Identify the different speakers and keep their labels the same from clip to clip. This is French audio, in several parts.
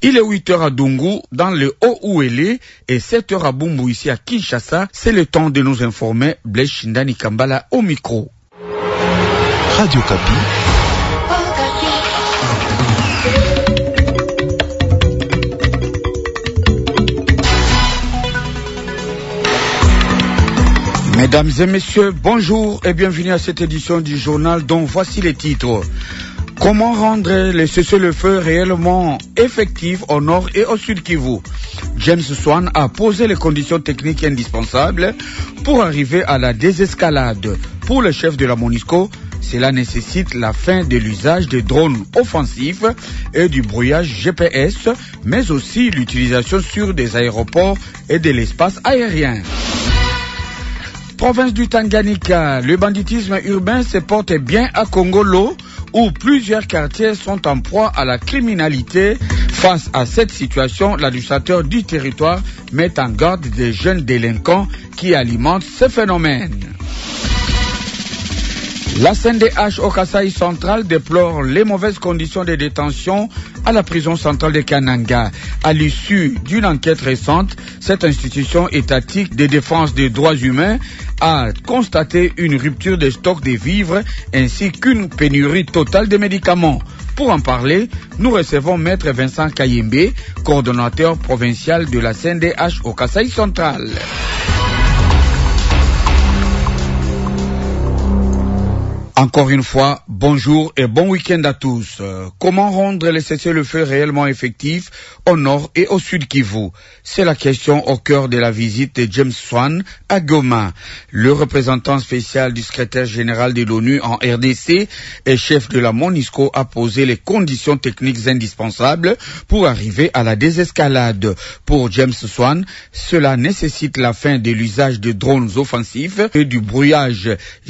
Speaker 1: Il est 8h à Dungu, dans le Haut-Ouélé, et 7h à Bumbu, ici à Kinshasa. C'est le temps de nous informer. Blaise Shindani Kambala au micro.
Speaker 2: Radio Kapi.
Speaker 1: Mesdames et messieurs, bonjour et bienvenue à cette édition du journal dont voici les titres. Comment rendre le cessez-le-feu réellement effectif au nord et au sud Kivu? James Swan a posé les conditions techniques indispensables pour arriver à la désescalade. Pour le chef de la MONUSCO, cela nécessite la fin de l'usage des drones offensifs et du brouillage GPS, mais aussi l'utilisation sur des aéroports et de l'espace aérien. Province du Tanganyika, le banditisme urbain se porte bien à Kongolo, où plusieurs quartiers sont en proie à la criminalité. Face à cette situation, l'administrateur du territoire met en garde des jeunes délinquants qui alimentent ce phénomène. La CNDH au Kasaï central déplore les mauvaises conditions de détention à la prison centrale de Kananga. À l'issue d'une enquête récente, cette institution étatique de défense des droits humains a constaté une rupture des stocks de vivres ainsi qu'une pénurie totale de médicaments. Pour en parler, nous recevons Maître Vincent Kayembe, coordonnateur provincial de la CNDH au Kasaï central. Encore une fois, bonjour et bon week-end à tous. Comment rendre le cessez-le-feu réellement effectif au nord et au sud Kivu? C'est la question au cœur de la visite de James Swan à Goma. Le représentant spécial du secrétaire général de l'ONU en RDC et chef de la MONUSCO a posé les conditions techniques indispensables pour arriver à la désescalade. Pour James Swan, cela nécessite la fin de l'usage de drones offensifs et du brouillage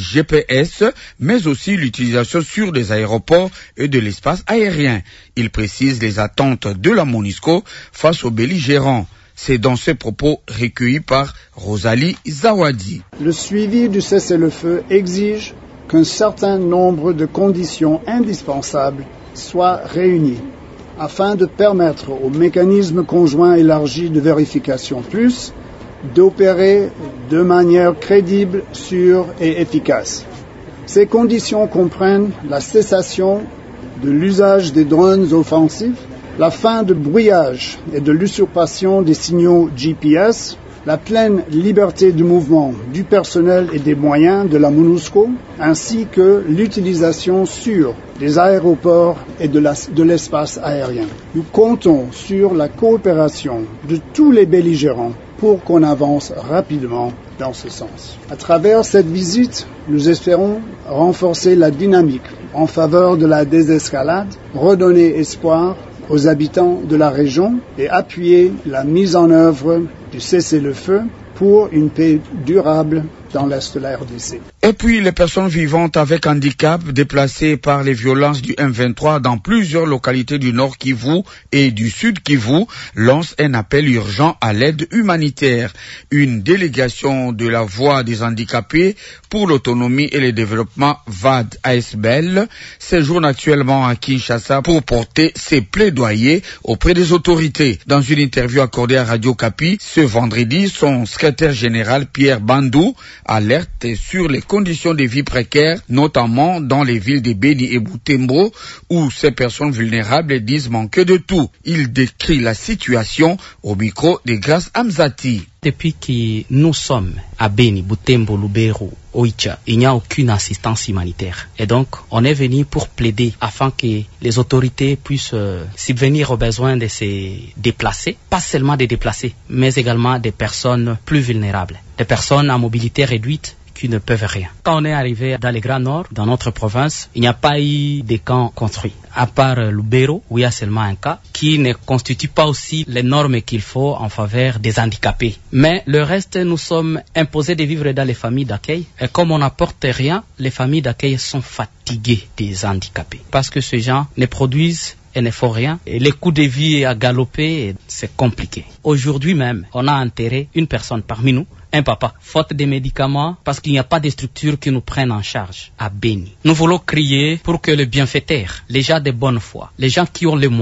Speaker 1: GPS, mais aussi l'utilisation sur des aéroports et de l'espace aérien. Il précise les attentes de la MONUSCO face aux belligérants. C'est dans ces propos recueillis par Rosalie Zawadi.
Speaker 3: Le suivi du cessez-le-feu exige qu'un certain nombre de conditions indispensables soient réunies afin de permettre au mécanisme conjoint élargi de vérification plus d'opérer de manière crédible, sûre et efficace. Ces conditions comprennent la cessation de l'usage des drones offensifs, la fin du brouillage et de l'usurpation des signaux GPS, la pleine liberté de mouvement du personnel et des moyens de la MONUSCO, ainsi que l'utilisation sûre des aéroports et de l'espace aérien. Nous comptons sur la coopération de tous les belligérants pour qu'on avance rapidement dans ce sens. À travers cette visite, nous espérons renforcer la dynamique en faveur de la désescalade, redonner espoir aux habitants de la région et appuyer la mise en œuvre du cessez-le-feu pour une paix durable dans l'est de la RDC.
Speaker 1: Et puis, les personnes vivantes avec handicap déplacées par les violences du M23 dans plusieurs localités du Nord Kivu et du Sud Kivu lancent un appel urgent à l'aide humanitaire. Une délégation de la Voix des handicapés pour l'autonomie et le développement VAD ASBL séjourne actuellement à Kinshasa pour porter ses plaidoyers auprès des autorités. Dans une interview accordée à Radio Kapi ce vendredi, son secrétaire général Pierre Bandou alerte sur les conditions de vie précaires, notamment dans les villes de Beni et Butembo, où ces personnes vulnérables disent manquer de tout. Il décrit la situation au micro de Grace Amzati.
Speaker 4: Depuis que nous sommes à Beni, Butembo, Lubero, Oicha, il n'y a aucune assistance humanitaire. Et donc, on est venu pour plaider afin que les autorités puissent subvenir aux besoins de ces déplacés, pas seulement des déplacés, mais également des personnes plus vulnérables, des personnes à mobilité réduite qui ne peuvent rien. Quand on est arrivé dans le Grand Nord, dans notre province, il n'y a pas eu de camps construits. À part Lubero, où il y a seulement un cas, qui ne constitue pas aussi les normes qu'il faut en faveur des handicapés. Mais le reste, nous sommes imposés de vivre dans les familles d'accueil. Et comme on n'apporte rien, les familles d'accueil sont fatiguées des handicapés. Parce que ces gens ne produisent et ne font rien. Et les coûts de vie à galoper, c'est compliqué. Aujourd'hui même, on a enterré une personne parmi nous, un papa, faute de médicaments, parce qu'il n'y a pas de structures qui nous prennent en charge à Beni. Nous voulons crier pour que les bienfaiteurs, les gens de bonne foi, les gens qui ont les moyens,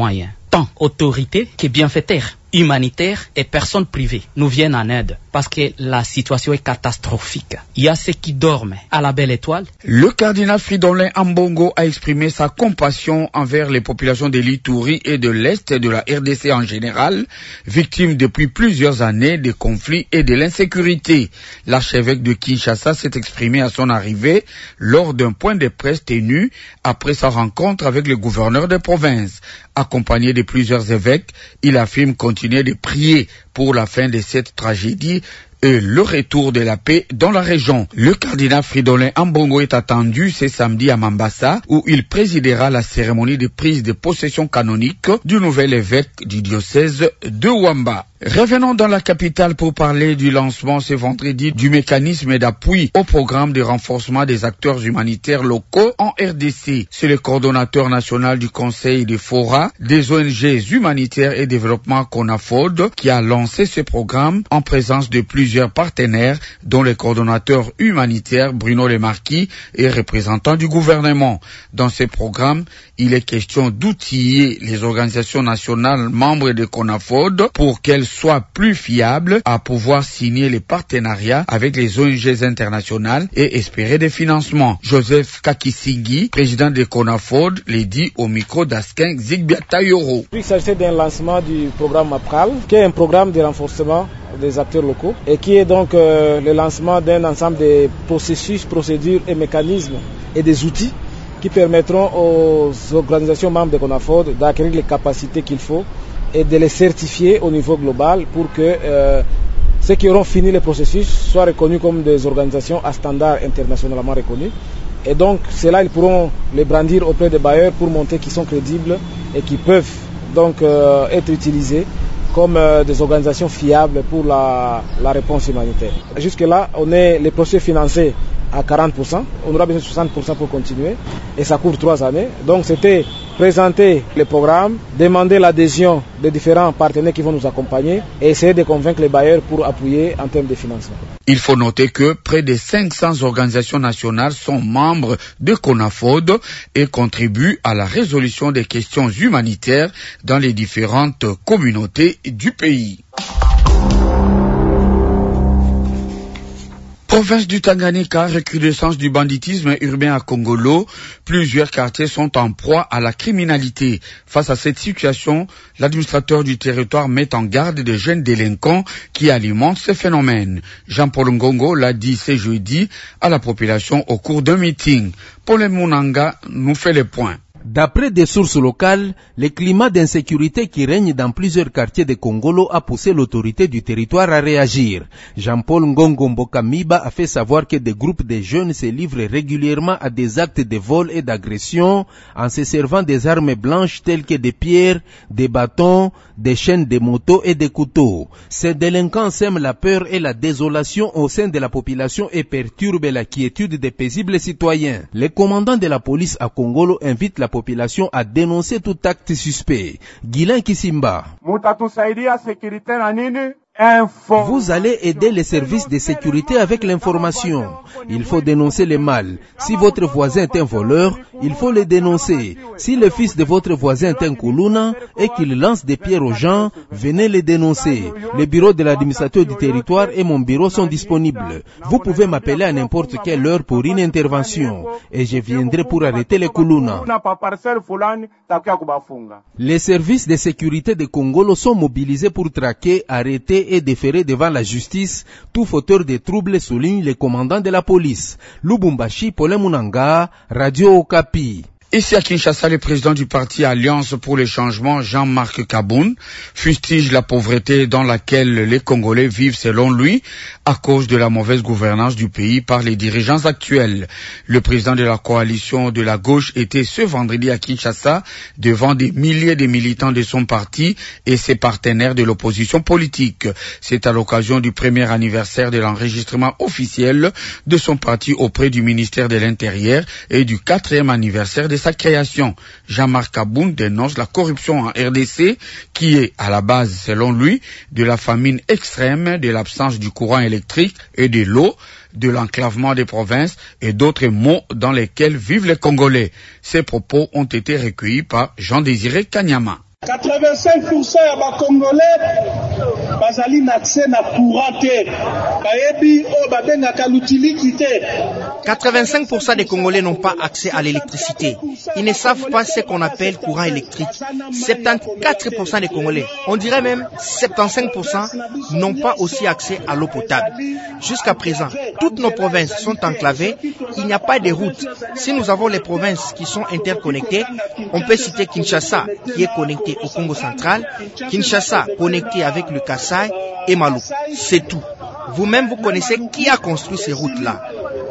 Speaker 4: tant autorités que bienfaiteurs, humanitaires et personnes privées nous viennent en aide parce que la situation est catastrophique. Il y a ceux qui dorment à la belle étoile.
Speaker 1: Le cardinal Fridolin Ambongo a exprimé sa compassion envers les populations de l'Ituri et de l'Est de la RDC en général, victimes depuis plusieurs années des conflits et de l'insécurité. L'archevêque de Kinshasa s'est exprimé à son arrivée lors d'un point de presse tenu après sa rencontre avec le gouverneur de province. Accompagné de plusieurs évêques, il affirme continuer de prier pour la fin de cette tragédie et le retour de la paix dans la région. Le cardinal Fridolin Ambongo est attendu ce samedi à Mambasa, où il présidera la cérémonie de prise de possession canonique du nouvel évêque du diocèse de Wamba. Revenons dans la capitale pour parler du lancement ce vendredi du mécanisme d'appui au programme de renforcement des acteurs humanitaires locaux en RDC. C'est le coordonnateur national du Conseil des FORA, des ONG humanitaires et développement CONAFOD, qui a lancé ce programme en présence de plusieurs partenaires, dont le coordonnateur humanitaire Bruno Lemarquis et représentants du gouvernement. Dans ce programme, il est question d'outiller les organisations nationales membres de CONAFOD pour qu'elles soient plus fiables à pouvoir signer les partenariats avec les ONG internationales et espérer des financements. Joseph Kakisigi, président de CONAFOD, l'a dit au micro d'Askin Zigbiatayoro.
Speaker 5: Il s'agit d'un lancement du programme APRAL, qui est un programme de renforcement des acteurs locaux et qui est donc le lancement d'un ensemble de processus, procédures et mécanismes et des outils qui permettront aux organisations membres de CONAFOD d'acquérir les capacités qu'il faut et de les certifier au niveau global pour que ceux qui auront fini le processus soient reconnus comme des organisations à standard internationalement reconnus. Et donc, cela, ils pourront les brandir auprès des bailleurs pour montrer qu'ils sont crédibles et qu'ils peuvent donc être utilisés comme des organisations fiables pour la réponse humanitaire. Jusque-là, on est les processus financés à 40%, on aura besoin de 60% pour continuer et ça court 3 années. Donc c'était présenter le programme, demander l'adhésion des différents partenaires qui vont nous accompagner et essayer de convaincre les bailleurs pour appuyer en termes de financement.
Speaker 1: Il faut noter que près de 500 organisations nationales sont membres de CONAFOD et contribuent à la résolution des questions humanitaires dans les différentes communautés du pays. Province du Tanganyika, recrudescence du banditisme urbain à Kongolo, plusieurs quartiers sont en proie à la criminalité. Face à cette situation, l'administrateur du territoire met en garde des jeunes délinquants qui alimentent ces phénomènes. Jean-Paul Ngongo l'a dit ce jeudi à la population au cours d'un meeting. Paul Mounanga nous fait les points.
Speaker 6: D'après des sources locales, le climat d'insécurité qui règne dans plusieurs quartiers de Kongolo a poussé l'autorité du territoire à réagir. Jean-Paul Ngongo Mbokamiba a fait savoir que des groupes de jeunes se livrent régulièrement à des actes de vol et d'agression en se servant des armes blanches telles que des pierres, des bâtons, des chaînes de motos et des couteaux. Ces délinquants sèment la peur et la désolation au sein de la population et perturbent la quiétude des paisibles citoyens. Le commandant de la police à Kongolo invite la population à dénoncer tout acte suspect. Guilain Kisimba. Vous allez aider les services de sécurité avec l'information. Il faut dénoncer le mal. Si votre voisin est un voleur, il faut le dénoncer. Si le fils de votre voisin est un Kuluna et qu'il lance des pierres aux gens, venez les dénoncer. Le bureau de l'administrateur du territoire et mon bureau sont disponibles. Vous pouvez m'appeler à n'importe quelle heure pour une intervention et je viendrai pour arrêter les Kuluna. Les services de sécurité de Kongolo sont mobilisés pour traquer, arrêter et déférer devant la justice tout fauteur de troubles, souligne le commandant de la police. Lubumbashi, Paul Mounanga, Radio Okapi.
Speaker 1: Ici à Kinshasa, le président du parti Alliance pour le changement, Jean-Marc Kaboun, fustige la pauvreté dans laquelle les Congolais vivent selon lui à cause de la mauvaise gouvernance du pays par les dirigeants actuels. Le président de la coalition de la gauche était ce vendredi à Kinshasa devant des milliers de militants de son parti et ses partenaires de l'opposition politique. C'est à l'occasion du premier anniversaire de l'enregistrement officiel de son parti auprès du ministère de l'Intérieur et du 4e anniversaire de sa création. Jean-Marc Kaboun dénonce la corruption en RDC qui est à la base, selon lui, de la famine extrême, de l'absence du courant électrique et de l'eau, de l'enclavement des provinces et d'autres maux dans lesquels vivent les Congolais. Ces propos ont été recueillis par Jean-Désiré Kanyama.
Speaker 7: 85% ya ba Congolais bazali na accès na courant te. Bayebi o babengaka l'utilité.
Speaker 8: 85% des Congolais n'ont pas accès à l'électricité. Ils ne savent pas ce qu'on appelle courant électrique. 74% des Congolais, on dirait même 75%, n'ont pas aussi accès à l'eau potable. Jusqu'à présent, toutes nos provinces sont enclavées, il n'y a pas de routes. Si nous avons les provinces qui sont interconnectées, on peut citer Kinshasa qui est connecté au Congo central, Kinshasa connecté avec le Kasaï et Malou. C'est tout. Vous-même, vous connaissez qui a construit ces routes-là.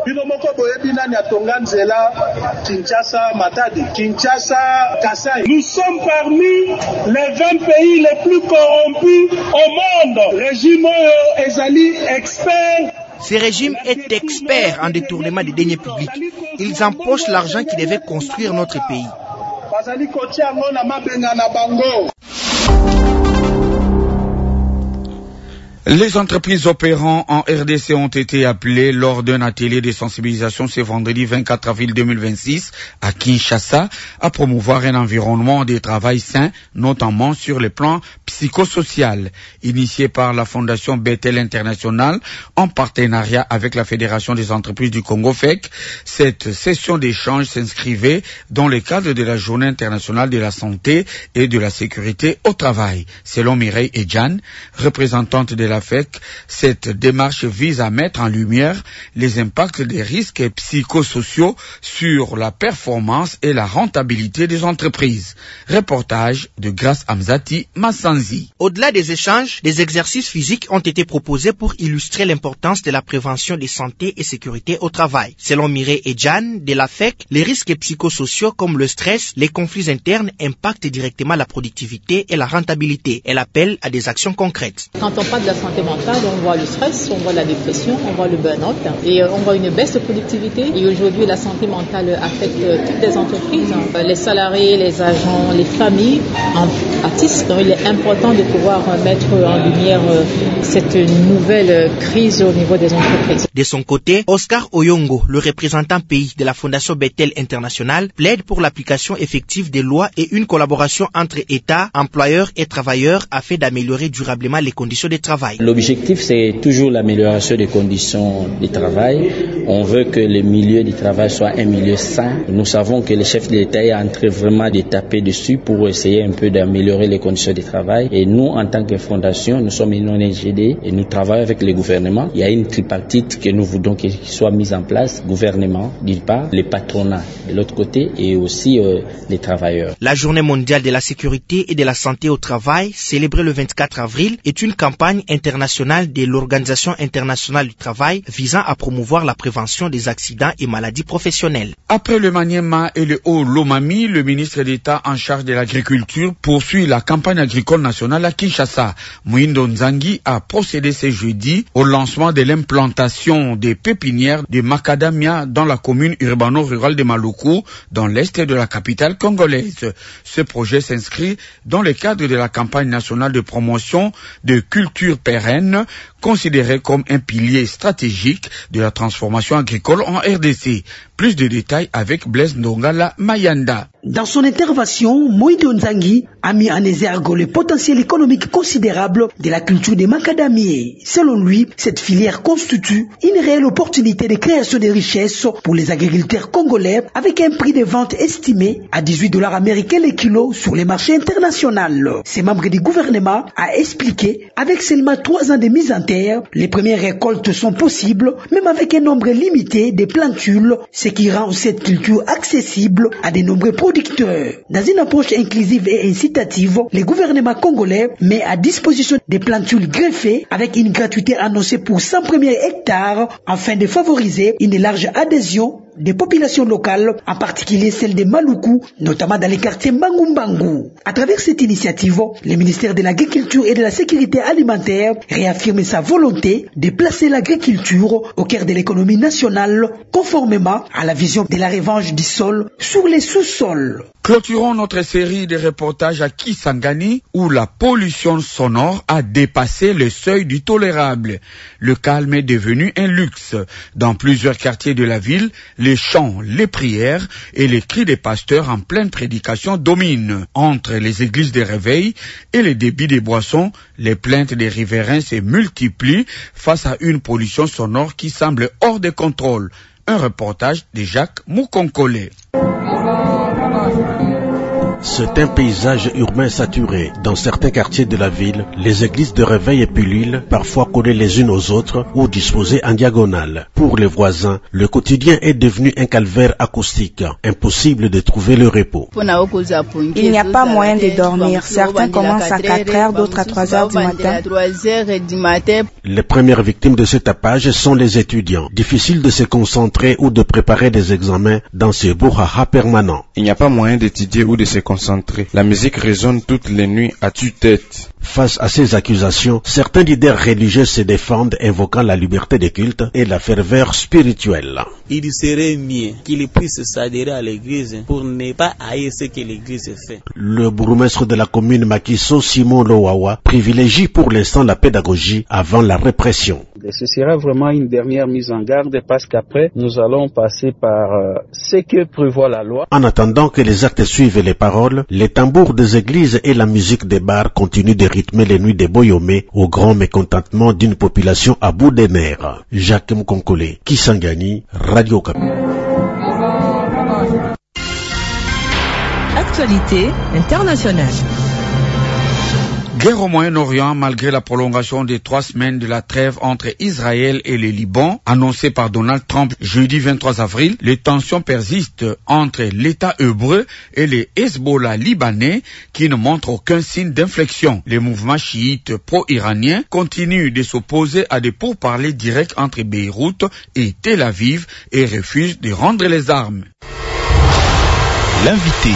Speaker 7: Nous sommes parmi les 20 pays les plus corrompus au monde. Régime ezali expert.
Speaker 8: Ce régime est expert en détournement des deniers publics. Ils empochent l'argent qui devait construire notre pays.
Speaker 1: Les entreprises opérant en RDC ont été appelées lors d'un atelier de sensibilisation ce vendredi 24 avril 2026 à Kinshasa à promouvoir un environnement de travail sain, notamment sur le plan psychosocial. Initié par la Fondation Bethel International en partenariat avec la Fédération des entreprises du Congo FEC, cette session d'échange s'inscrivait dans le cadre de la Journée internationale de la santé et de la sécurité au travail. Selon Mireille Edjan, représentante de la FEC, cette démarche vise à mettre en lumière les impacts des risques psychosociaux sur la performance et la rentabilité des entreprises. Reportage de Grace Amzati Massanzi.
Speaker 8: Au-delà des échanges, des exercices physiques ont été proposés pour illustrer l'importance de la prévention de santé et sécurité au travail. Selon Mireille Edjan de la FEC, les risques psychosociaux comme le stress, les conflits internes impactent directement la productivité et la rentabilité. Elle appelle à des actions concrètes.
Speaker 9: Quand on parle de la santé mentale, on voit le stress, on voit la dépression, on voit le burn-out et on voit une baisse de productivité. Et aujourd'hui, la santé mentale affecte toutes les entreprises, les salariés, les agents, les familles, en pâtissent. Donc il est important de pouvoir mettre en lumière cette nouvelle crise au niveau des entreprises.
Speaker 8: De son côté, Oscar Oyongo, le représentant pays de la Fondation Bethel International, plaide pour l'application effective des lois et une collaboration entre États, employeurs et travailleurs afin d'améliorer durablement les conditions de travail.
Speaker 10: L'objectif, c'est toujours l'amélioration des conditions de travail. On veut que le milieu du travail soit un milieu sain. Nous savons que le chef de l'État est en train vraiment de taper dessus pour essayer un peu d'améliorer les conditions de travail. Et nous, en tant que fondation, nous sommes une ONG et nous travaillons avec le gouvernement. Il y a une tripartite que nous voulons qu'il soit mise en place. Gouvernement, d'une part, les patronats de l'autre côté et aussi les travailleurs.
Speaker 8: La Journée mondiale de la sécurité et de la santé au travail, célébrée le 24 avril, est une campagne internationale de l'Organisation internationale du travail visant à promouvoir la prévention des accidents et maladies professionnelles.
Speaker 1: Après le Maniema et le Haut-Lomami, le ministre d'État en charge de l'agriculture poursuit la campagne agricole nationale à Kinshasa. Mouindo Nzangi a procédé ce jeudi au lancement de l'implantation des pépinières de macadamia dans la commune urbano-rurale de Maluku, dans l'est de la capitale congolaise. Ce projet s'inscrit dans le cadre de la campagne nationale de promotion de culture pérenne, considérée comme un pilier stratégique de la transformation agricole en RDC. Plus de détails avec Blaise Ndongala Mayanda.
Speaker 11: Dans son intervention, Moïdo Nzangi a mis en exergue le potentiel économique considérable de la culture des macadamiers. Selon lui, cette filière constitue une réelle opportunité de création de richesses pour les agriculteurs congolais avec un prix de vente estimé à $18 américains le kilo sur les marchés internationaux. Ces membres du gouvernement a expliqué, avec seulement 3 ans de mise en terre, les premières récoltes sont possibles, même avec un nombre limité de plantules, ce qui rend cette culture accessible à de nombreux producteurs. Dans une approche inclusive et incitative, le gouvernement congolais met à disposition des plantules greffées avec une gratuité annoncée pour 100 premiers hectares afin de favoriser une large adhésion des populations locales, en particulier celles de Maluku, notamment dans les quartiers Mbangou. À travers cette initiative, le ministère de l'Agriculture et de la Sécurité alimentaire réaffirme sa volonté de placer l'agriculture au cœur de l'économie nationale, conformément à la vision de la revanche du sol sur les sous-sols.
Speaker 1: Clôturons notre série de reportages à Kisangani, où la pollution sonore a dépassé le seuil du tolérable. Le calme est devenu un luxe. Dans plusieurs quartiers de la ville, les chants, les prières et les cris des pasteurs en pleine prédication dominent. Entre les églises des réveils et les débits des boissons, les plaintes des riverains se multiplient face à une pollution sonore qui semble hors de contrôle. Un reportage de Jacques Moukonkole.
Speaker 12: C'est un paysage urbain saturé. Dans certains quartiers de la ville, les églises de réveil et pilules, parfois collées les unes aux autres ou disposées en diagonale. Pour les voisins, le quotidien est devenu un calvaire acoustique. Impossible de trouver le repos.
Speaker 13: Il n'y a pas moyen de dormir. Certains commencent à 4 heures, d'autres à 3 heures du matin.
Speaker 12: Les premières victimes de ce tapage sont les étudiants. Difficile de se concentrer ou de préparer des examens dans ce brouhaha permanent.
Speaker 14: Il n'y a pas moyen d'étudier ou de se concentrer. La musique résonne toutes les nuits à tue-tête.
Speaker 12: Face à ces accusations, certains leaders religieux se défendent, invoquant la liberté de culte et la ferveur spirituelle.
Speaker 15: Il serait mieux qu'ils puissent s'adhérer à l'église pour ne pas haïr ce que l'église fait.
Speaker 12: Le bourgmestre de la commune Makiso, Simon Lowawa, privilégie pour l'instant la pédagogie avant la répression.
Speaker 16: Ce sera vraiment une dernière mise en garde parce qu'après, nous allons passer par ce que prévoit la loi.
Speaker 12: En attendant que les actes suivent les paroles, les tambours des églises et la musique des bars continuent de rythmer les nuits des Boyomé au grand mécontentement d'une population à bout des nerfs. Jacques Moukonkole, Kisangani, Radio Kapi.
Speaker 17: Actualité internationale.
Speaker 1: Guerre au Moyen-Orient malgré la prolongation des 3 semaines de la trêve entre Israël et le Liban, annoncée par Donald Trump jeudi 23 avril, les tensions persistent entre l'État hébreu et les Hezbollah libanais qui ne montrent aucun signe d'inflexion. Les mouvements chiites pro-iraniens continuent de s'opposer à des pourparlers directs entre Beyrouth et Tel Aviv et refusent de rendre les armes.
Speaker 2: L'invité.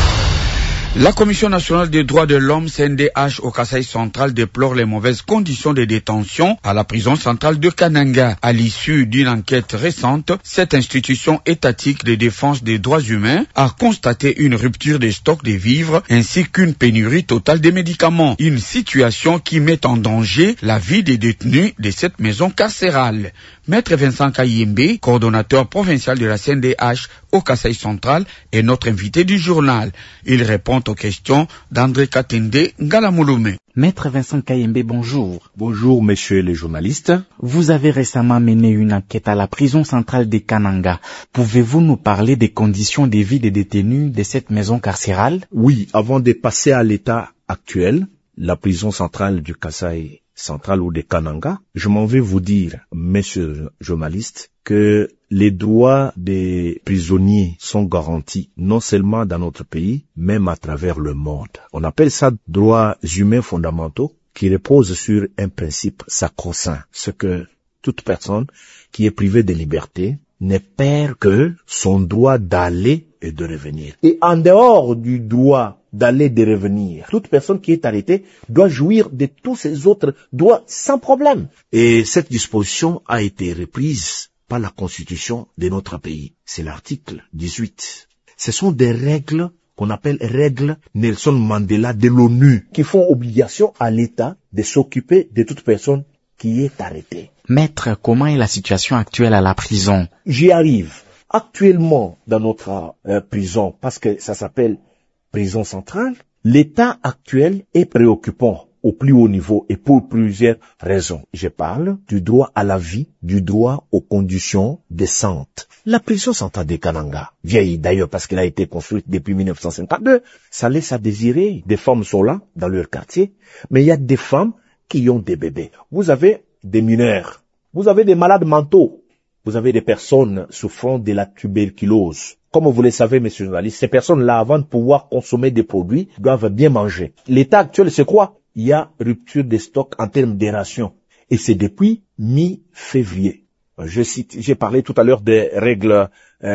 Speaker 1: La Commission nationale des droits de l'homme, CNDH, au Kasaï central déplore les mauvaises conditions de détention à la prison centrale de Kananga. À l'issue d'une enquête récente, cette institution étatique de défense des droits humains a constaté une rupture des stocks de vivres ainsi qu'une pénurie totale de médicaments. Une situation qui met en danger la vie des détenus de cette maison carcérale. Maître Vincent Kayembe, coordonnateur provincial de la CNDH au Kasaï central, est notre invité du journal. Il répond aux questions d'André Katende Ngalamouloumé.
Speaker 4: Maître Vincent Kayembe, bonjour.
Speaker 18: Bonjour, messieurs les journalistes.
Speaker 4: Vous avez récemment mené une enquête à la prison centrale de Kananga. Pouvez-vous nous parler des conditions de vie des détenus de cette maison carcérale?
Speaker 18: Oui, avant de passer à l'état actuel, la prison centrale du Kasaï central ou de Kananga, je m'en vais vous dire, messieurs journalistes, que les droits des prisonniers sont garantis non seulement dans notre pays, même à travers le monde. On appelle ça droits humains fondamentaux qui reposent sur un principe sacro-saint, ce que toute personne qui est privée de liberté ne perd que son droit d'aller et de revenir. Et en dehors du droit d'aller et de revenir, toute personne qui est arrêtée doit jouir de tous ses autres droits sans problème. Et cette disposition a été reprise par la Constitution de notre pays. C'est l'article 18. Ce sont des règles qu'on appelle règles Nelson Mandela de l'ONU, qui font obligation à l'État de s'occuper de toute personne qui est arrêtée.
Speaker 4: Maître, comment est la situation actuelle à la prison?
Speaker 18: J'y arrive. Actuellement, dans notre prison, parce que ça s'appelle prison centrale, l'état actuel est préoccupant au plus haut niveau et pour plusieurs raisons. Je parle du droit à la vie, du droit aux conditions décentes. La prison centrale de Kananga, vieille d'ailleurs parce qu'elle a été construite depuis 1952, ça laisse à désirer. Des femmes sont là, dans leur quartier, mais il y a des femmes qui ont des bébés. Vous avez des mineurs, vous avez des malades mentaux, vous avez des personnes souffrant de la tuberculose. Comme vous le savez, messieurs les journalistes, ces personnes-là, avant de pouvoir consommer des produits, doivent bien manger. L'état actuel, c'est quoi? Il y a rupture des stocks en termes de rations. Et c'est depuis mi-février. J'ai parlé tout à l'heure des règles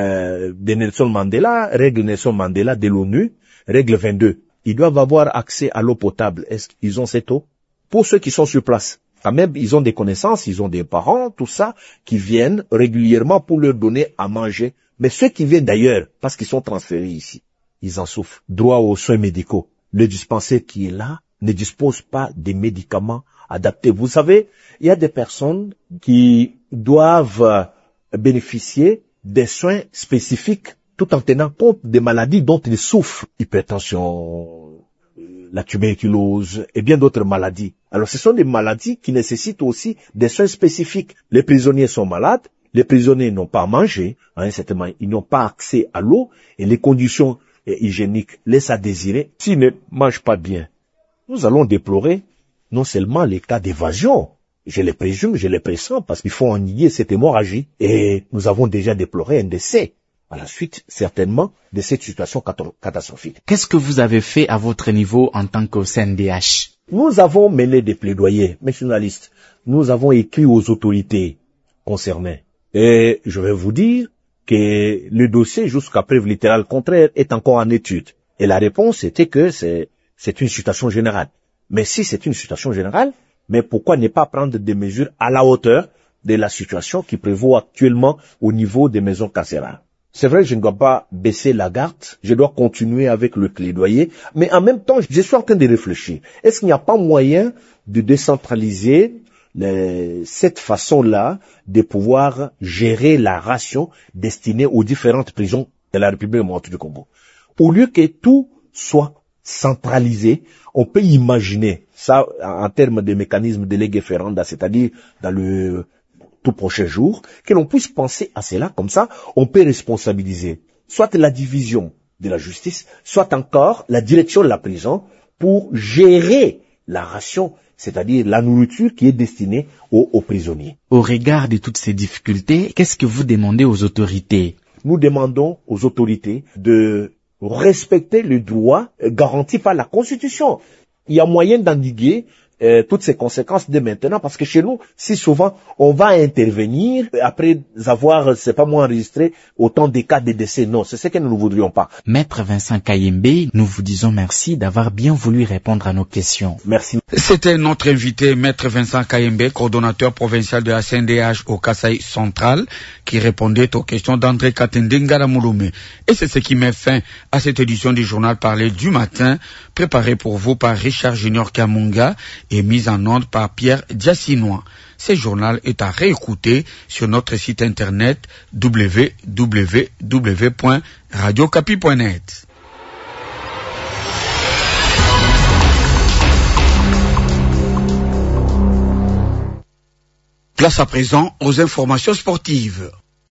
Speaker 18: de Nelson Mandela, règles Nelson Mandela de l'ONU, règle 22. Ils doivent avoir accès à l'eau potable. Est-ce qu'ils ont cette eau? Pour ceux qui sont sur place, quand même, ils ont des connaissances, ils ont des parents, tout ça, qui viennent régulièrement pour leur donner à manger. Mais ceux qui viennent d'ailleurs, parce qu'ils sont transférés ici, ils en souffrent. Droit aux soins médicaux. Le dispensaire qui est là ne dispose pas des médicaments adaptés. Vous savez, il y a des personnes qui doivent bénéficier des soins spécifiques tout en tenant compte des maladies dont ils souffrent, hypertension, la tuberculose et bien d'autres maladies. Alors ce sont des maladies qui nécessitent aussi des soins spécifiques. Les prisonniers sont malades, les prisonniers n'ont pas à manger, certainement, ils n'ont pas accès à l'eau et les conditions hygiéniques laissent à désirer. S'ils ne mangent pas bien, nous allons déplorer non seulement les cas d'évasion, je les présume, je les pressens parce qu'il faut endiguer cette hémorragie et nous avons déjà déploré un décès à la suite, certainement, de cette situation catastrophique.
Speaker 4: Qu'est-ce que vous avez fait à votre niveau en tant que CNDH?
Speaker 18: Nous avons mené des plaidoyers, mes journalistes. Nous avons écrit aux autorités concernées. Et je vais vous dire que le dossier, jusqu'à preuve littérale contraire, est encore en étude. Et la réponse était que c'est une situation générale. Mais si c'est une situation générale, mais pourquoi ne pas prendre des mesures à la hauteur de la situation qui prévaut actuellement au niveau des maisons carcérales? C'est vrai que je ne dois pas baisser la garde, je dois continuer avec le plaidoyer, mais en même temps, je suis en train de réfléchir. Est-ce qu'il n'y a pas moyen de décentraliser cette façon-là de pouvoir gérer la ration destinée aux différentes prisons de la République démocratique du Congo? Au lieu que tout soit centralisé, on peut imaginer ça en termes de mécanisme de lege ferenda, c'est-à-dire dans le tout prochain jour, que l'on puisse penser à cela, comme ça, on peut responsabiliser soit la division de la justice, soit encore la direction de la prison pour gérer la ration, c'est-à-dire la nourriture qui est destinée aux prisonniers.
Speaker 4: Au regard de toutes ces difficultés, qu'est-ce que vous demandez aux autorités?
Speaker 18: Nous demandons aux autorités de respecter le droit garanti par la Constitution. Il y a moyen d'endiguer toutes ces conséquences dès maintenant, parce que chez nous, si souvent on va intervenir après avoir, c'est pas moins enregistré autant de cas de décès. Non, c'est ce que nous ne voudrions pas.
Speaker 4: Maître Vincent Kayembe, nous vous disons merci d'avoir bien voulu répondre à nos questions.
Speaker 18: Merci.
Speaker 1: C'était notre invité, Maître Vincent Kayembe, coordonnateur provincial de la CNDH au Kasaï central, qui répondait aux questions d'André Katende Ngaramouloumé. Et c'est ce qui met fin à cette édition du journal parlé du matin, préparé pour vous par Richard Junior Kamunga et mise en onde par Pierre Diassinois. Ce journal est à réécouter sur notre site internet www.radiocapi.net. Place à présent aux informations sportives.